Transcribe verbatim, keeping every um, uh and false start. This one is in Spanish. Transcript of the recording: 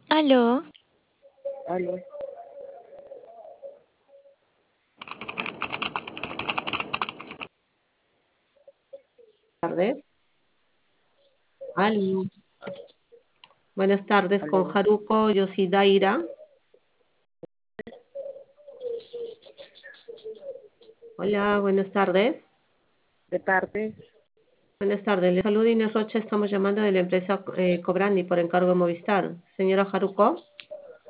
Aló, Aló, Tardes. Aló. Buenas tardes con aló. Haruko Yoshidaira. Hola, buenas tardes. De parte, Buenas tardes. Le saluda Inés Rocha. Estamos llamando de la empresa eh, Cobrandi por encargo de Movistar. Señora Haruko.